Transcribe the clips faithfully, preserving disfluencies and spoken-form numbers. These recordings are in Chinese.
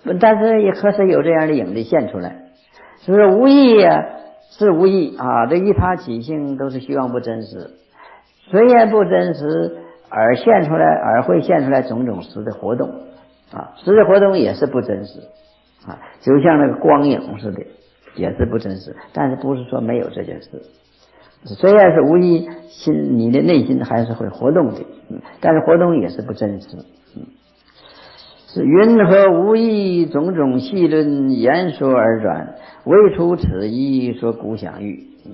但是也可是有这样的影子现出来，就是无意啊，是无意啊，这一他起性都是虚妄不真实，虽然不真实，而现出来，而会现出来种种实的活动啊，实的活动也是不真实啊，就像那个光影似的，也是不真实，但是不是说没有这件事。虽然是无意，心你的内心还是会活动的，嗯，但是活动也是不真实。嗯，是云何无意种种细论言说而转，唯除此一说古想喻。嗯，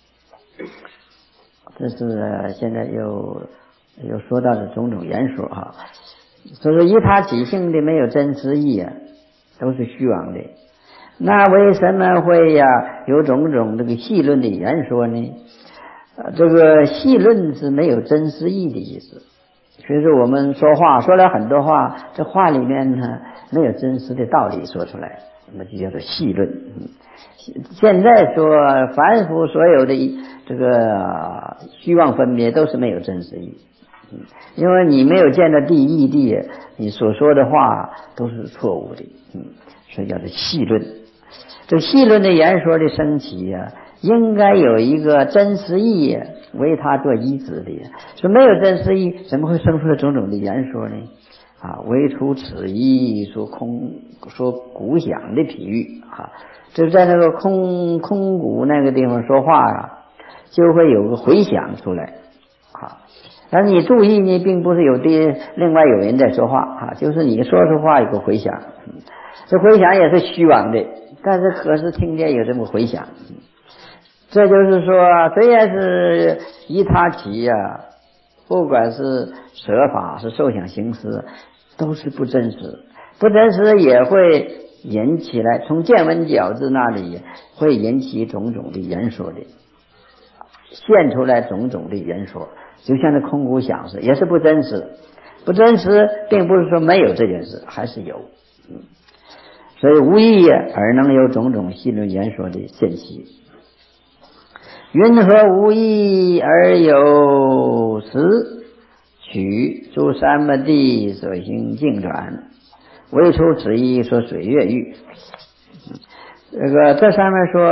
这是现在又又说到的种种言说哈，所以说依他起性的没有真实意啊，都是虚妄的。那为什么会呀、啊、有种种这个细论的言说呢？呃，这个细论是没有真实意的意思。所以说我们说话说了很多话，这话里面呢没有真实的道理说出来，那么就叫做细论。嗯，现在说凡夫所有的这个虚妄分别都是没有真实意。嗯，因为你没有见到第一义谛，你所说的话都是错误的。嗯，所以叫做细论。这细论的言说的升起呀、啊，应该有一个真实意为他做依止的。说没有真实意，怎么会生出来种种的言说呢？啊，唯除此一说空说鼓响的譬喻啊，就在那个空空鼓那个地方说话啊，就会有个回响出来啊。但是你注意呢，并不是有的另外有人在说话啊，就是你说出话有个回响，这回响也是虚妄的。但是可是听见有这么回响，这就是说虽然是依他起呀、啊，不管是舍法是受想行识，都是不真实，不真实也会引起来，从见闻觉知那里会引起种种的言说的，现出来种种的言说，就像那空鼓响似，也是不真实。不真实并不是说没有这件事，还是有。嗯，所以无意而能有种种细论言说的现息。云何无意而有实取诸三摩地所行径转，唯除此一说水月喻。这个这上面说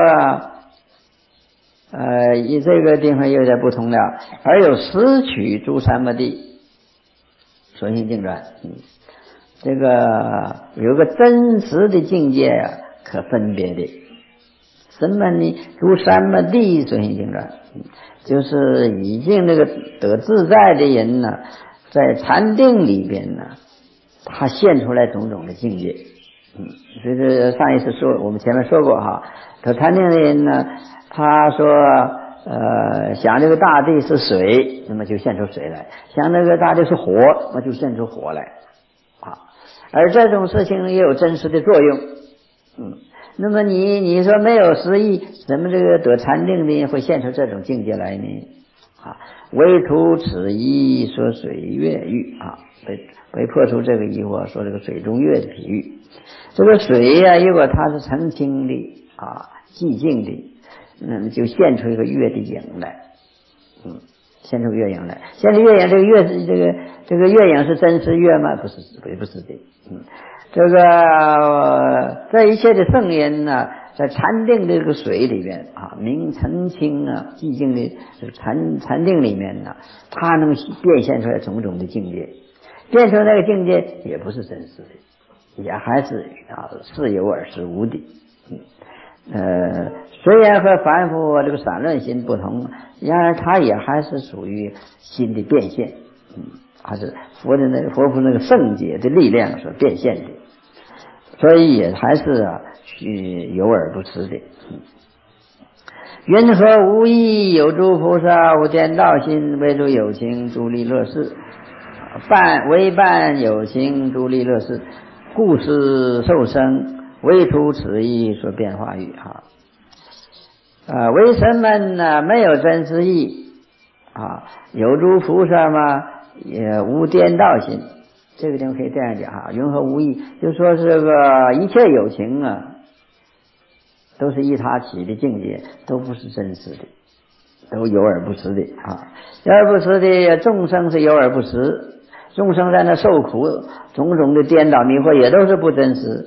呃，以这个地方有点不同了，而有实取诸三摩地所行径转。嗯，这个有个真实的境界啊，可分别的。什么呢？如三摩地所行径转，就是已经那个得自在的人呢，在禅定里边呢，他现出来种种的境界。嗯，所以这上一次说我们前面说过哈，得禅定的人呢，他说呃，想这个大地是水，那么就现出水来；想那个大地是火，那么就现出火来。啊，而这种事情也有真实的作用。嗯，那么你你说没有实意，怎么这个得禅定的会现出这种境界来呢？啊，唯除此一说水月喻啊，被被破除这个疑惑，说这个水中月的比喻。这个水呀、啊，如果它是澄清的啊，寂静的，那么就现出一个月的影来。嗯，现出月影来，现出月影，这个月是这个这个月影是真实月吗？不是，不不是的。嗯，这个、呃、这一切的圣人呢，在禅定这个水里面啊，明澄清啊，寂静的禅禅定里面呢，它能变现出来种种的境界，变成那个境界也不是真实的，也还是啊是有而是无的。嗯。呃，虽然和凡夫这个散乱心不同，然而它也还是属于心的变现。嗯，还是佛的那个佛菩那个圣解的力量所变现的，所以也还是啊去有而不实的。嗯，云何无意有诸菩萨无颠倒心，唯诸有情诸利乐事，伴唯伴有情诸利乐事，故施受生，唯除此一说变化语哈。啊，为什么呢？没有真实意啊？有诸菩萨嘛，也无颠倒心。这个地方可以这样讲哈，云何无意？就说这个一切有情啊，都是依他起的境界，都不是真实的，都有而不实的啊。有而不实的众生是有而不实，众生在那受苦，种种的颠倒迷惑也都是不真实。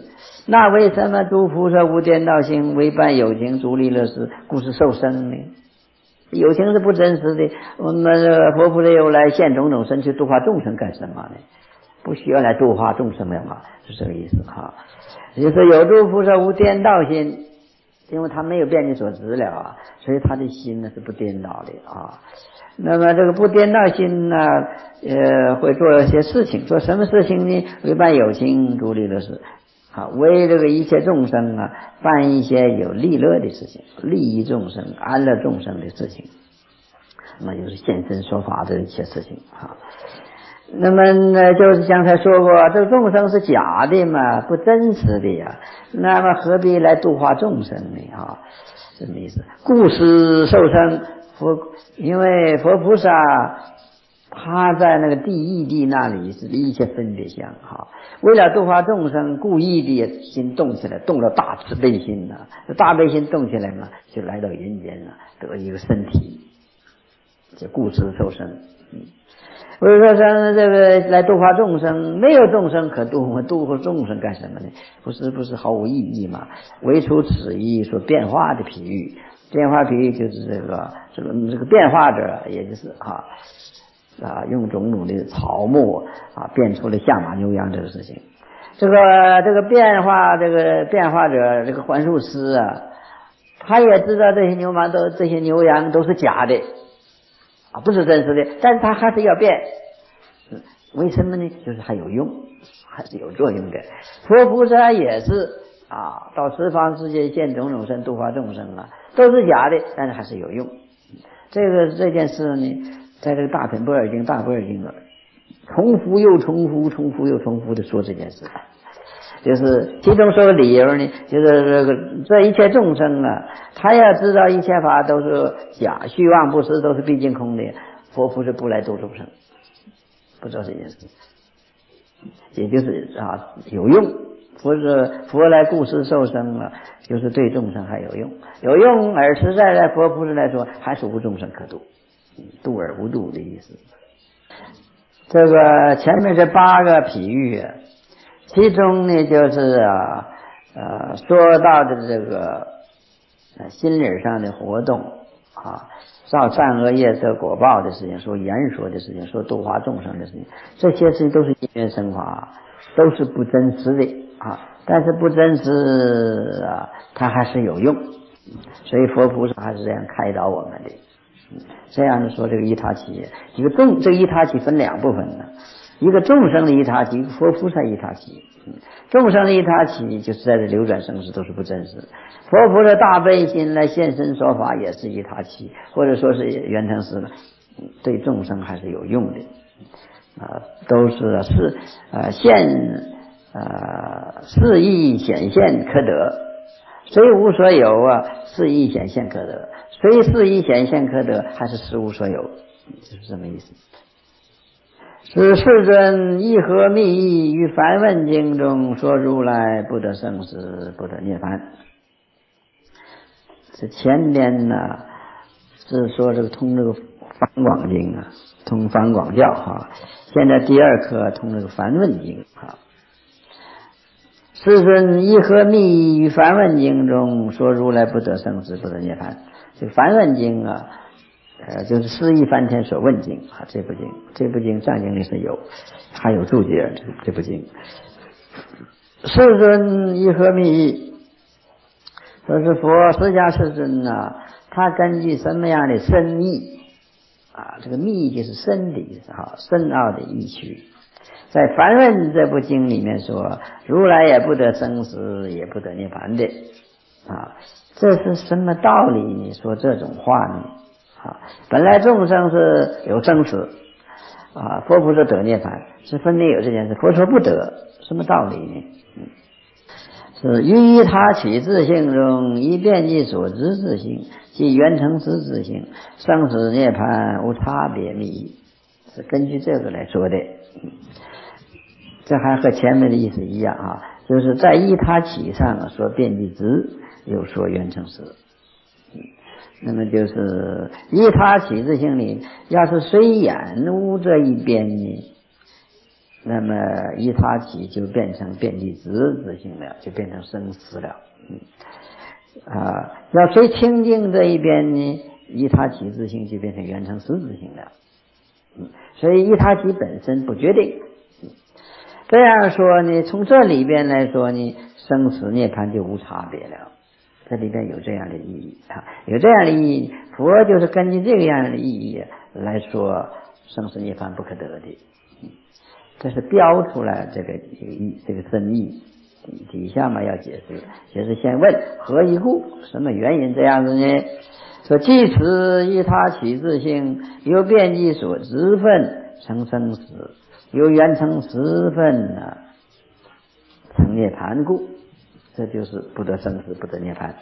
那为什么诸菩萨无颠倒心，为伴有情，逐利乐事，故是受生呢？有情是不真实的，我们佛菩萨又来现种种身去度化众生干什么呢？不需要来度化众生的嘛，是这个意思哈。就是有诸菩萨无颠倒心，因为他没有变你所知了啊，所以他的心呢是不颠倒的啊。那么这个不颠倒心呢，呃，会做一些事情，做什么事情呢？为伴有情，逐利乐事，啊，为这个一切众生啊，办一些有利乐的事情，利益众生、安乐众生的事情，那就是现身说法的一些事情啊。那么呢，就是刚才说过，这个众生是假的嘛，不真实的呀，那么何必来度化众生呢？啊，什么意思？故施受生。佛，因为佛菩萨他在那个第一地那里是一切分别相哈，为了度化众生，故意的心动起来，动了大慈悲心呐、啊，大悲心动起来嘛，就来到人间了，得一个身体，就故施受生。嗯，为了说这个来度化众生，没有众生可度，我度化众生干什么呢？不是不是毫无意义嘛？唯除此意所变化的譬喻。变化比喻就是这个这个这个变化者，也就是啊啊用种种的草木啊变出了象马牛羊这个事情。这个这个变化这个变化者这个幻术师啊，他也知道这些牛马都这些牛羊都是假的啊，不是真实的，但是他还是要变。为什么呢？就是还有用，还是有作用的。佛菩萨也是啊，到十方世界现种种身度化众生啊，都是假的，但是还是有用。这个这件事呢，在这个大品般若经、大般若经啊，重复又重复、重复又重复的说这件事，就是其中说的理由呢，就是这个这一切众生啊，他要知道一切法都是假，虚妄不实，都是毕竟空的，佛菩萨不来度众生，不知道这件事，也就是啊有用。佛是佛来故施受生了，就是对众生还有用，有用而实在在佛菩萨来说，还是无众生可度，度而无度的意思。这个前面这八个譬喻，其中呢就是啊呃说到的这个心理上的活动啊，造善恶业得果报的事情，说言说的事情，说度化众生的事情，这些事情都是因缘生法，都是不真实的啊，但是不真实啊，它还是有用，所以佛菩萨还是这样开导我们的。这样的说，这个一他起，一个众，这个一他起分两部分呢，一个众生的一他起，一个佛菩萨一他起。众生的一他起就是在这流转生死都是不真实，佛菩萨大悲心来现身说法也是一他起，或者说是圆成实了，对众生还是有用的啊，都是是呃现呃是义显现可得，虽无所有啊，是义显现可得，虽是义显现可得，还是实无所有，就是这么意思。是世尊义和密意于梵问经中说如来不得生死，不得涅槃。这前边呢是说这个通这个梵广经啊，通梵广教哈，现在第二课通这个梵问经哈。世尊义和密意于梵问经中说如来不得生死，不得涅槃。这个梵问经啊，呃，就是释义梵天所问经啊，这部经，这部经藏经里是有，还有注解这这部经。世尊义和密意，说是佛释迦世尊啊，他根据什么样的深意啊？这个密意就是深的意思哈，深奥的意趣。在梵问这部经里面说，如来也不得生死，也不得涅槃的啊，这是什么道理？你说这种话呢？啊，本来众生是有生死啊，佛菩萨得涅槃，是分别有这件事，佛说不得，什么道理呢？嗯，是于他起自性中，一遍即所知自性，即圆成实自性，生死涅槃无差别密意，是根据这个来说的。嗯，这还和前面的意思一样啊，就是在依他起上说遍计执，又说圆成实。那么就是依他起自性里，要是虽然无这一边呢， 那么依他起就变成遍计执自性了，就变成生死了。嗯啊，要随清净这一边呢，依他起自性就变成圆成实自性了。嗯，所以依他起本身不决定。嗯，这样说呢，从这里边来说呢，生死涅槃就无差别了。这里边有这样的意义啊，有这样的意义，佛就是根据这个样的意义来说生死涅槃不可得的。嗯，这是标出来这个意这个深意。底下嘛要解释，解释先问何以故？什么原因这样子呢？说即此依他起自性，由遍计所执分成生死，由缘成实分呢成涅槃故。这就是不得生死，不得涅槃。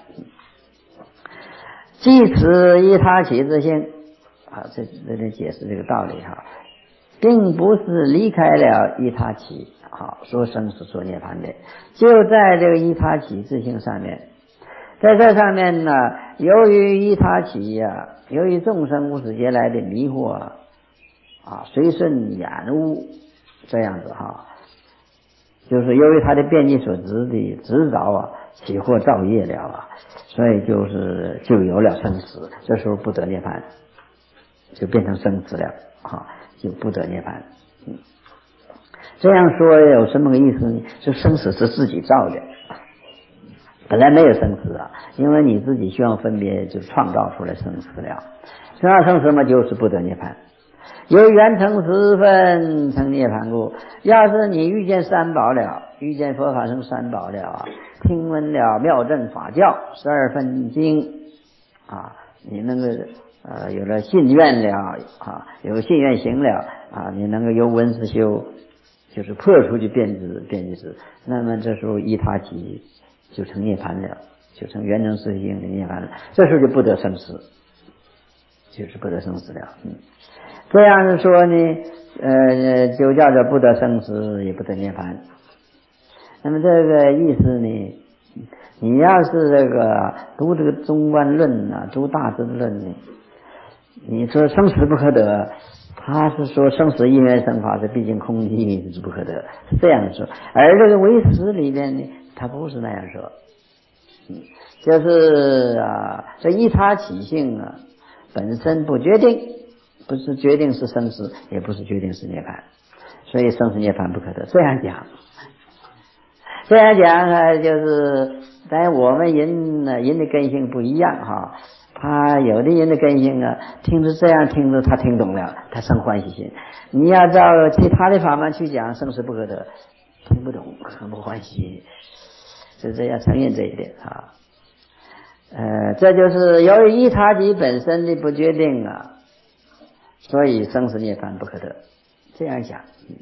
即此依他起自性啊，这这里解释这个道理哈，并不是离开了依他起好说生死说涅槃的，就在这个依他起自性上面。在这上面呢，由于依他起呀、啊，由于众生无始劫来的迷惑啊，随顺染污这样子哈，就是由于他的遍计所执的执着啊，起惑造业了啊，所以就是就有了生死，这时候不得涅槃，就变成生死了啊，就不得涅槃。嗯，这样说有什么个意思呢？就生死是自己造的，本来没有生死啊，因为你自己希望分别就创造出来生死了，创造生死嘛，就是不得涅槃。由缘成实分成涅槃故，要是你遇见三宝了，遇见佛法僧三宝了啊，听闻了妙正法教十二分经啊，你那个呃有了信愿了啊，有了信愿行了啊，你能够由闻思修，就是破除去遍知遍计执，那么这时候依他起就成涅槃了，就成圆成实性的涅槃了，这时候就不得生死，就是不得生死了。嗯，这样说呢，呃，就叫做不得生死，也不得涅槃。那么这个意思呢，你要是这个读这个中观论啊，读大智论呢，你说生死不可得，他是说生死因缘生法是毕竟空寂是不可得，是这样说。而这个唯识里面呢，他不是那样说。嗯，就是啊，这依他起性啊，本身不决定。不是决定是生死，也不是决定是涅槃，所以生死涅槃不可得。这样讲，这样讲啊，就是但我们人呢，人的根性不一样哈。他有的人的根性啊，听着这样听着，他听懂了，他生欢喜心。你要照其他的法门去讲生死不可得，听不懂，很不欢喜，就这样承认这一点啊。呃，这就是由于依他起本身的不决定啊。所以生死涅槃不可得，这样讲。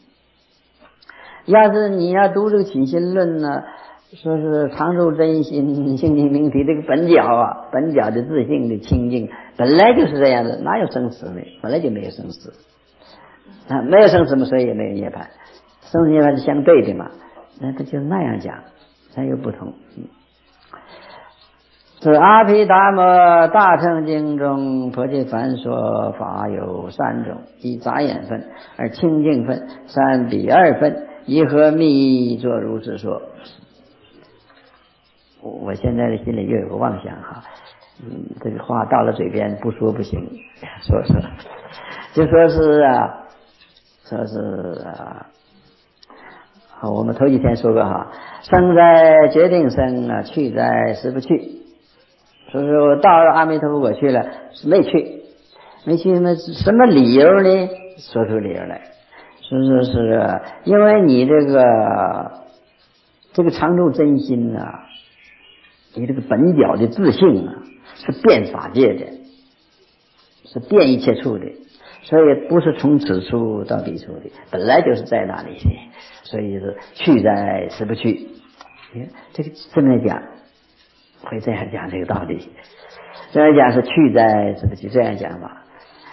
要是你要读这个起心论呢，说是常住真心性净明体这个本角啊，本角的自性的清净本来就是这样的，哪有生死呢？本来就没有生死啊，没有生死嘛，所以也没有涅槃，生死涅槃是相对的嘛，那他就那样讲，才有不同。嗯，是阿毗达摩大乘经中，佛界凡说法有三种：一杂眼分，二清净分，三比二分。一何密作如是说？我现在的心里又有个妄想哈，嗯，这个话到了嘴边不说不行，说说就说是啊，说是啊，我们头几天说过哈，生在决定生啊，去在实不去。所以说我到阿弥陀佛我去了，没去，没去那什么理由呢？说出理由来，说说是因为你这个这个常住真心啊，你这个本角的自性啊，是遍法界的，是遍一切处的，所以不是从此处到彼处的，本来就是在那里的，所以是去在实不去。这个这么讲。会这样讲这个道理，这样讲是去在实不去，这样讲法。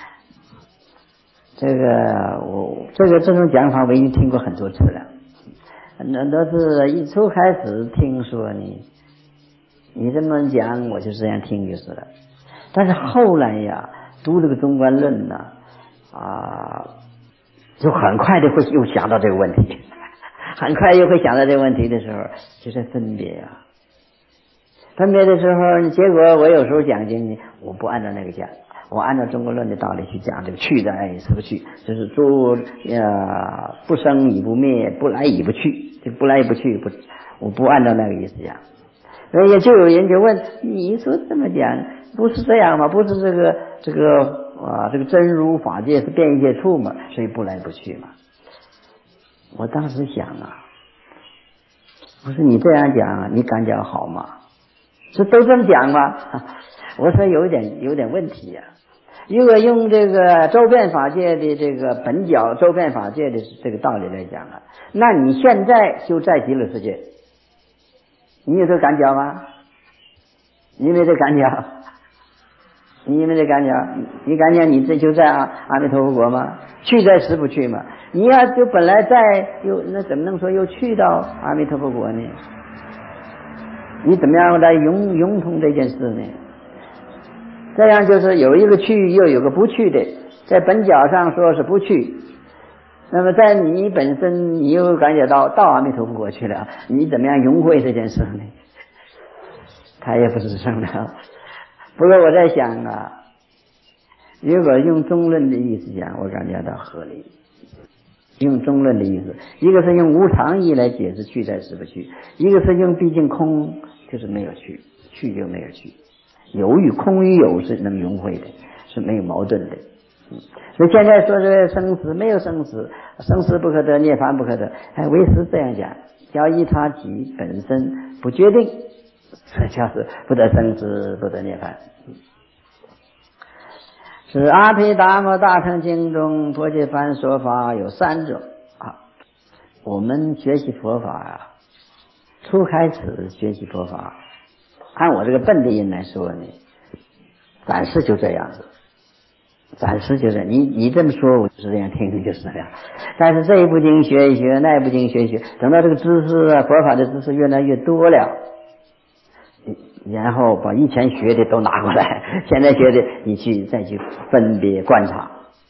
这个我这个这种讲法我已经听过很多次了，那都是一初开始听说你你这么讲，我就这样听就是了。但是后来呀，读这个中观论呢，啊， 就很快的会又想到这个问题，很快又会想到这个问题的时候，就在分别啊。分别的时候，结果我有时候讲经，我不按照那个讲，我按照中国论的道理去讲，这个去在是不去，就是诸呃不生已不灭，不来已不去，这不来已不去，不，我不按照那个意思讲。所以就有人就问，你说这么讲不是这样吗？不是这个这个啊这个真如法界是变异界处嘛，所以不来不去嘛。我当时想啊，不是你这样讲，你感觉好吗？是都这么讲吗？我说有点有点问题呀、啊。如果用这个周遍法界的这个本角周遍法界的这个道理来讲啊，那你现在就在极乐世界，你有这个感觉吗？你有没有这感觉？你有没有这感觉？你感觉你这就在啊阿弥陀佛国吗？去在实不去嘛？你要就本来在又那怎么能说又去到阿弥陀佛国呢？你怎么样来融融通这件事呢？这样就是有一个去又有个不去的，在本角上说是不去，那么在你本身你又感觉到到阿弥陀佛国去了，你怎么样融会这件事呢？他也不是生的。不过我在想啊，如果用中论的意思讲，我感觉到合理。用中论的意思，一个是用无常义来解释去在实不去，一个是用毕竟空就是没有去，去就没有去，有与空与有是能融会的，是没有矛盾的。嗯，所以现在说这个生死没有生死，生死不可得，涅槃不可得，还为师这样讲，要依他己本身不决定，这就是不得生死，不得涅槃。是阿毗达摩大乘经中佛界梵说法有三种啊。我们学习佛法啊，初开始学习佛法，按我这个笨的人来说呢，暂时就这样子，暂时就这样，你你这么说我就是这样听就是这样。但是这一部经学一学，那一部经学一学，等到这个知识啊，佛法的知识越来越多了，然后把以前学的都拿过来，现在学的你去再去分别观察，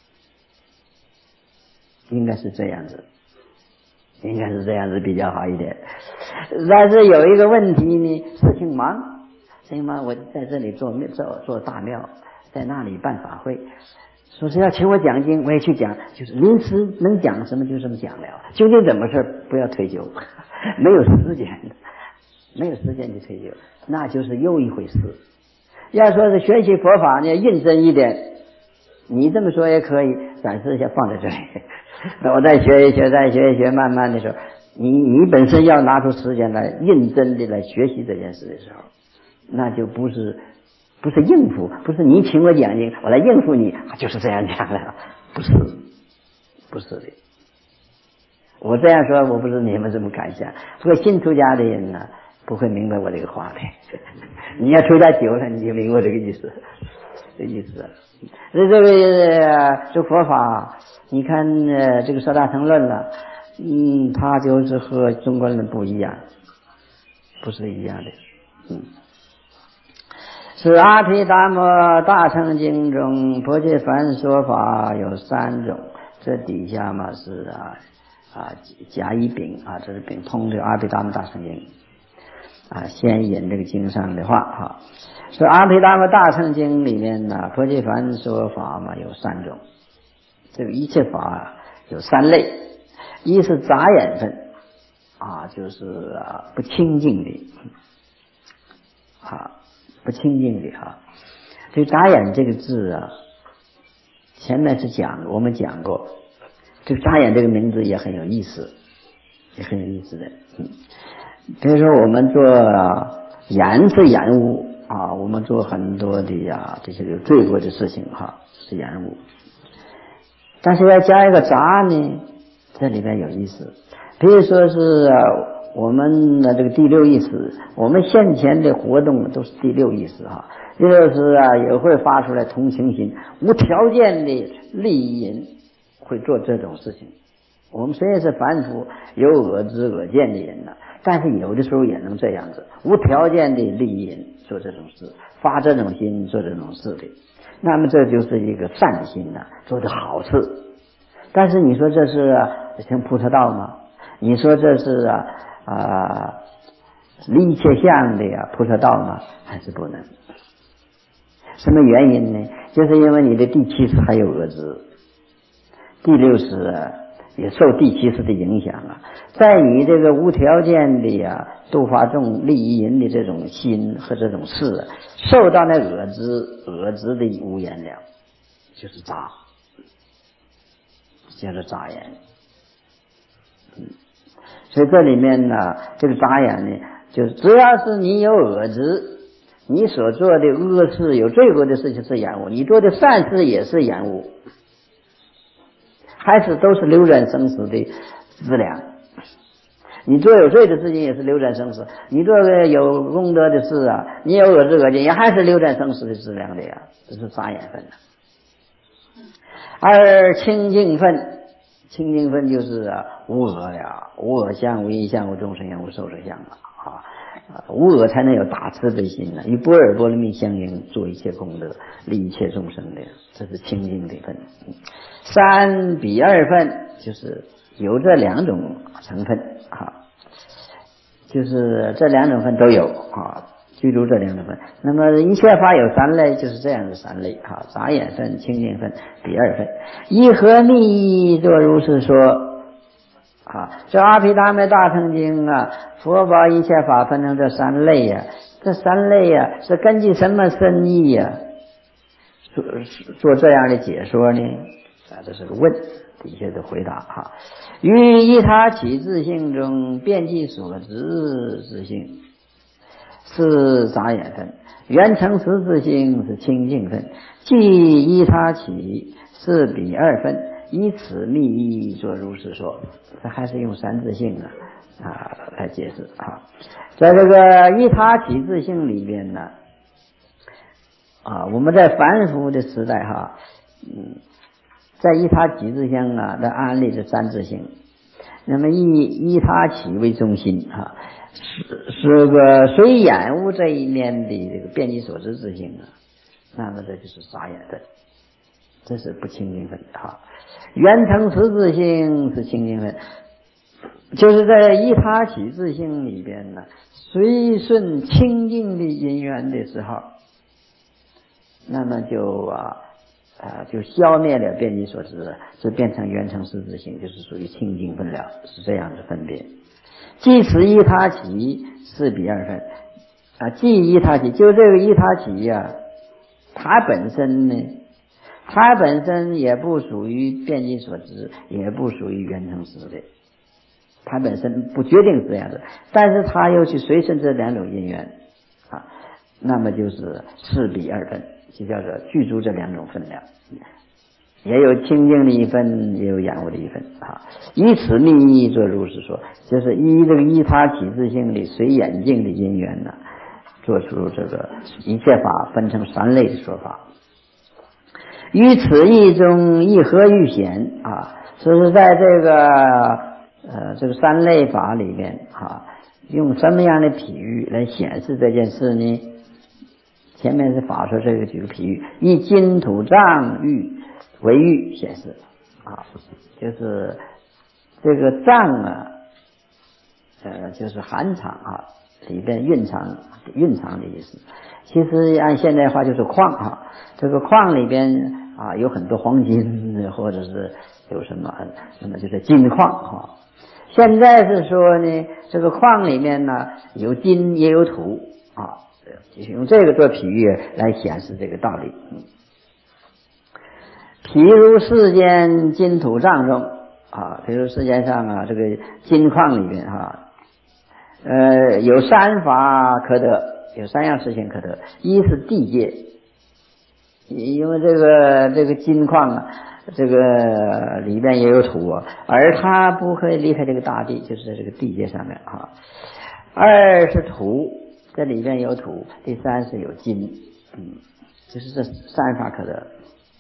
应该是这样子，应该是这样子比较好一点。但是有一个问题呢，事情忙，事情忙，我在这里做做做大庙，在那里办法会，说是要请我讲经，我也去讲，就是临时能讲什么就这么讲了，究竟怎么事不要推究，没有时间的。没有时间去推究，那就是又一回事。要说是学习佛法呢，认真一点，你这么说也可以，暂时先放在这里。那我再学一学，再学一学，慢慢的时候，你你本身要拿出时间来认真的来学习这件事的时候，那就不是不是应付，不是你请我讲经，我来应付你，就是这样讲的，不是，不是的。我这样说，我不知你们怎么感想。不过新出家的人呢，不会明白我这个话的。你要出家久了，你就明白这个意思，这个意思。所以这个这佛法，你看呃这个说大乘论了，嗯，它就是和中国人不一样，不是一样的，嗯。是阿毗达摩大乘经中佛界梵说法有三种，这底下嘛是啊。啊，甲乙丙啊，这是丙通这个阿毗达摩大乘经啊，先引这个经上的话哈。说阿毗达摩大乘经里面呢，佛界梵说法嘛有三种，这个一切法啊有三类，一是杂眼分啊，就是啊不清净的啊，不清净的哈。这杂眼这个字啊，前面是讲我们讲过。这个眨眼这个名字也很有意思，也很有意思的。嗯，比如说我们做眼是眼物啊，我们做很多的呀这些有罪过的事情哈，是眼物。但是要加一个杂呢，这里边有意思。比如说是我们的这个第六意识，我们现前的活动都是第六意识哈，第六意识啊也会发出来同情心，无条件的利益人。会做这种事情。我们虽然是凡夫，有恶知恶见的人呢，但是有的时候也能这样子，无条件的利益人做这种事，发这种心做这种事的，那么这就是一个善心呐、啊，做的好事。 但是你说这是成菩萨道吗？你说这是啊啊离一切相的呀菩萨道吗？还是不能。什么原因呢？就是因为你的第七识还有恶知，第六识啊也受第七识的影响啊，在你这个无条件的呀度化众利益人的这种心和这种事啊，受到那恶知恶知的无眼了，就是杂，叫做杂眼。嗯，所以这里面呢，这个杂眼呢，就是只要是你有恶知，你所做的恶事有罪恶的事情是厌恶，你做的善事也是厌恶，还是都是流转生死的资粮。你做有罪的事情也是流转生死，你做个有功德的事啊，你有恶知恶见也还是流转生死的资粮的呀，这是杂眼分的。而清净分，清净分就是啊无恶呀，无恶相、无因相、无众生相、无受者相啊。无恶才能有大慈悲心呢，与般若波罗蜜相应，做一切功德，利一切众生的，这是清净的分。三比二分就是有这两种成分啊，就是这两种分都有啊，居住这两种分。那么一切法有三类，就是这样的三类啊：杂眼分、清净分、比二分。一合密作如是说。啊，这阿毗达摩大乘经啊，佛把一切法分成这三类呀、啊，这三类呀、啊、是根据什么深意呀、啊？做做这样的解说呢？啊，这是个问，底下的回答哈。于依他起自性中遍计所知之性是杂眼分，缘成实自性是清净分，即依他起是比二分。以此密意做如是说，这还是用三自性啊啊来解释啊。在这个依他起自性里边呢，啊，我们在凡夫的时代哈，嗯，在依他起自性啊的安立的三自性，那么以依他起为中心哈，是是个随眼悟这一面的这个遍计所知自性啊，那么这就是杂眼分，这是不清净分哈。缘成实自性是清净分，就是在依他起自性里边呢，随顺清净的因缘的时候，那么就啊啊就消灭了遍计所知，就变成缘成实自性，就是属于清净分了，是这样的分别。即此依他起是比二分啊，即依他起，就这个依他起呀、啊，它本身呢。它本身也不属于遍计所知，也不属于缘成实的，它本身不决定这样的，但是它又去随顺这两种因缘啊，那么就是是比二分，就叫做具足这两种分量，也有清净的一分，也有厌恶的一分啊。以此密意做如是说，就是依这个依他起自性的随眼镜的因缘呢，做出这个一切法分成三类的说法。于此义中亦何欲显啊？所以说在这个呃这个三类法里面啊，用什么样的比喻来显示这件事呢？前面是法说这个举个比喻，以金土藏喻为喻显示啊，就是这个藏啊，呃就是含藏啊，里边蕴藏蕴藏的意思。其实按现代话就是矿啊，这个矿里边啊有很多黄金，或者是有什么什么就是金矿啊。现在是说呢，这个矿里面呢有金也有土啊，就是用这个做比喻来显示这个道理。嗯，譬如世间金土藏中啊，比如世界上啊这个金矿里面啊，呃有三法可得。有三样事情可得，一是地界，因为这个这个金矿啊，这个里边也有土啊，而它不可以离开这个大地，就是在这个地界上面啊。二是土，这里边有土。第三是有金，嗯，就是这三法可得。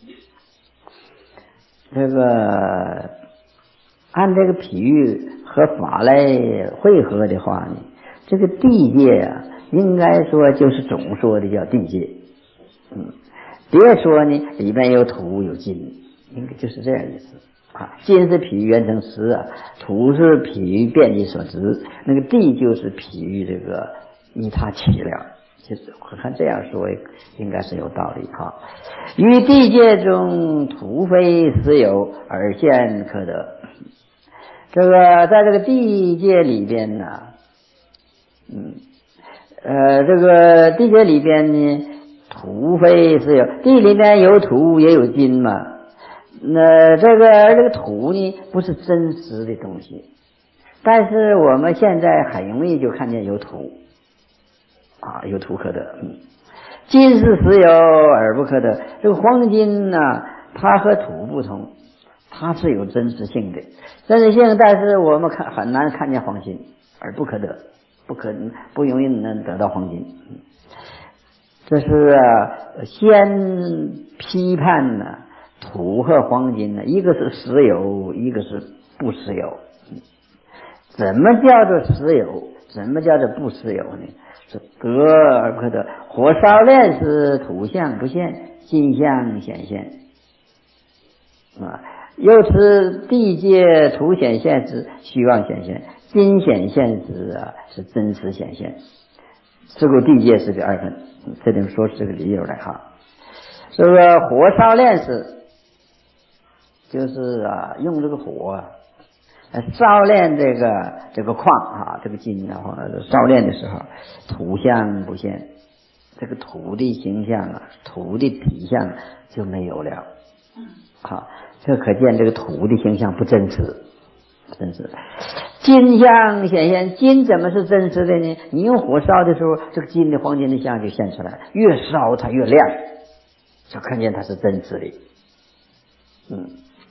这个按这个比喻和法来汇合的话呢，这个地界啊。应该说就是总说的叫地界，嗯，别说呢里边有土有金，应该就是这样意思啊，金是比喻缘成实啊，土是比喻遍地所植，那个地就是比喻这个依他起了。其实我看这样说应该是有道理哈。于地界中土非实有而现可得。这个在这个地界里边呢，嗯，呃，这个地界里边呢，土非实有，地里面有土也有金嘛。那这个这个土呢，不是真实的东西，但是我们现在很容易就看见有土啊，有土可得。嗯，金是实有而不可得。这个黄金呢，它和土不同，它是有真实性的，真实性，但是我们看很难看见黄金，而不可得，不可不容易能得到黄金。这是啊，先批判呢。土和黄金呢，一个是实有，一个是不实有。怎么叫做实有？怎么叫做不实有呢？是得而不可得。火烧炼是土象不现，金象显现啊。又是地界土显现时虚妄显现，金显现时啊是真实显现。是故地界是个二分，这里说是这个理由来哈。这个火烧炼是。就是啊，用这个火啊，烧炼这个这个矿啊，这个金的话，烧炼的时候，土象不现，这个土的形象啊，土的体象就没有了。好，这可见这个土的形象不真实，不真实。金象显现，金怎么是真实的呢？你用火烧的时候，这个金的黄金的象就现出来，越烧它越亮，就看见它是真实的。嗯。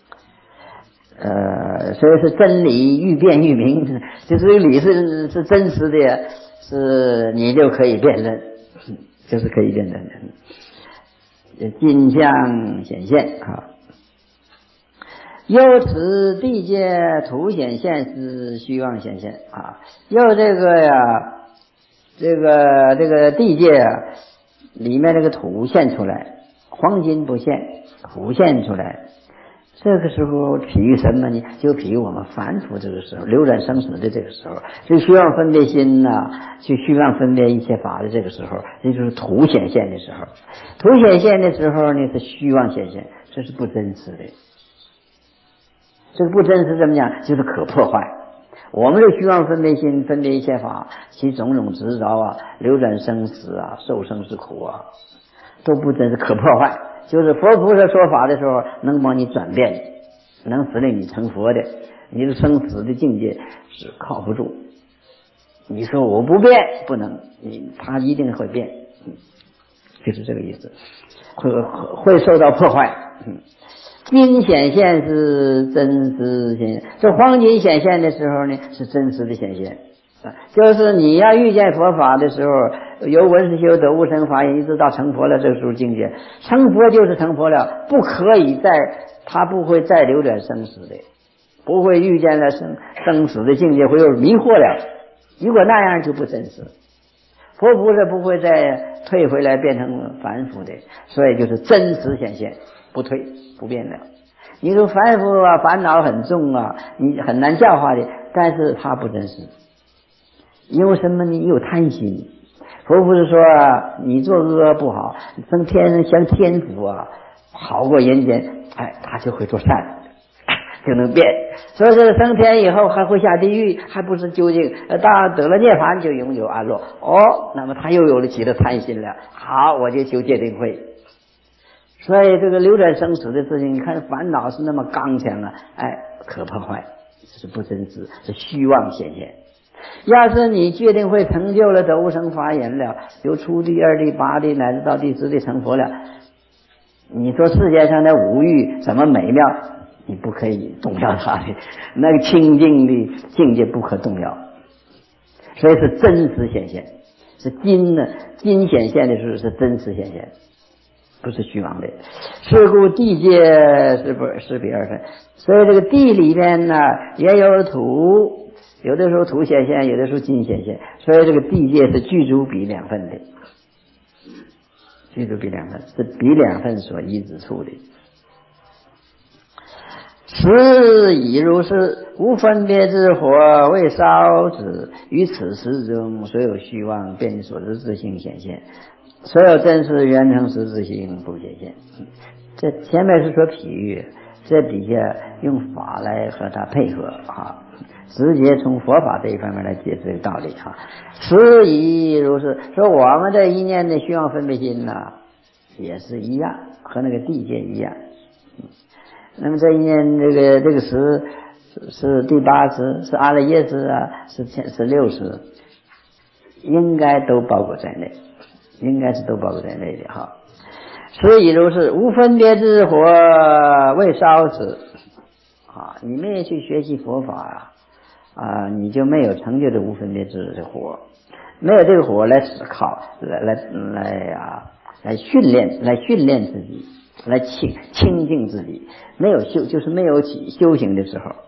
呃，所以是真理愈辩愈明，就是理是是真实的，是你就可以辨认，就是可以辨认的。金象显现啊，又此地界土显现是虚妄显现啊，又这个呀，这个这个地界啊，里面这个土现出来，黄金不现，土现出来。这个时候比喻什么呢？就比喻我们凡夫这个时候流转生死的这个时候，就虚妄分别心呐、啊，去虚妄分别一切法的这个时候，这就是土显现的时候。土显现的时候呢，是虚妄显现，这是不真实的。这个不真实怎么讲？就是可破坏。我们的虚妄分别心，分别一切法，其种种执着啊，流转生死啊，受生之苦啊，都不真实，可破坏。就是佛菩萨说法的时候，能帮你转变，能使令你成佛的。你的生死的境界是靠不住。你说我不变，不能，你他一定会变，嗯，就是这个意思，会会受到破坏。嗯，金显现是真实显现，这黄金显现的时候呢，是真实的显现。就是你要遇见佛法的时候，由闻思修得无生法眼，一直到成佛了，这个时候境界，成佛就是成佛了，不可以再，他不会再流转生死的，不会遇见了生生死的境界，会有迷惑了。如果那样就不真实，佛菩萨不会再退回来变成凡夫的，所以就是真实显现，不退不变了。你说凡夫啊，烦恼很重啊，你很难教化的，但是他不真实。因为什么呢？你有贪心。佛不是说啊，你做恶不好，升天享天福啊，好过人间，哎，他就会做善，就能变。所以说升天以后还会下地狱，还不是究竟，到得了涅槃就永久安乐。哦，那么他又有了起了贪心了，好，我就修戒定慧。所以这个流转生死的事情，你看烦恼是那么刚强啊，哎，可破坏，是不真实，是虚妄显现。要是你决定会成就了得无生法眼了，由初地、二地、八地乃至到第十地成佛了，你说世界上的五欲怎么美妙，你不可以动摇它的那个清净的境界，不可动摇。所以是真实显现，是金呢，金显现的时候是真实显现，不是虚妄的。是故地界是不是比二分，所以这个地里边呢也有土。有的时候土显现，有的时候金显现，所以这个地界是具足比两分的，具足比两分是比两分所依之处的。 此亦如是，无分别之火为烧之，于此时中，所有虚妄变所知自性显现，所有真实圆成实自性不显现。这前面是说譬喻，这底下用法来和它配合啊，直接从佛法这一方面来解释这个道理啊。此亦如是，说我们这一念的虚妄分别心呢、啊，也是一样，和那个地界一样。那么这一念这个这个识是第八识，是阿赖耶识啊，是是六识，应该都包括在内，应该是都包括在内的哈。所以如是，无分别之火为烧之啊！你没有去学习佛法啊，啊，你就没有成就的无分别之的火，没有这个火来思考，来来来啊，来训练，来训练自己。来清清净自己，没有修就是没有起修行的时候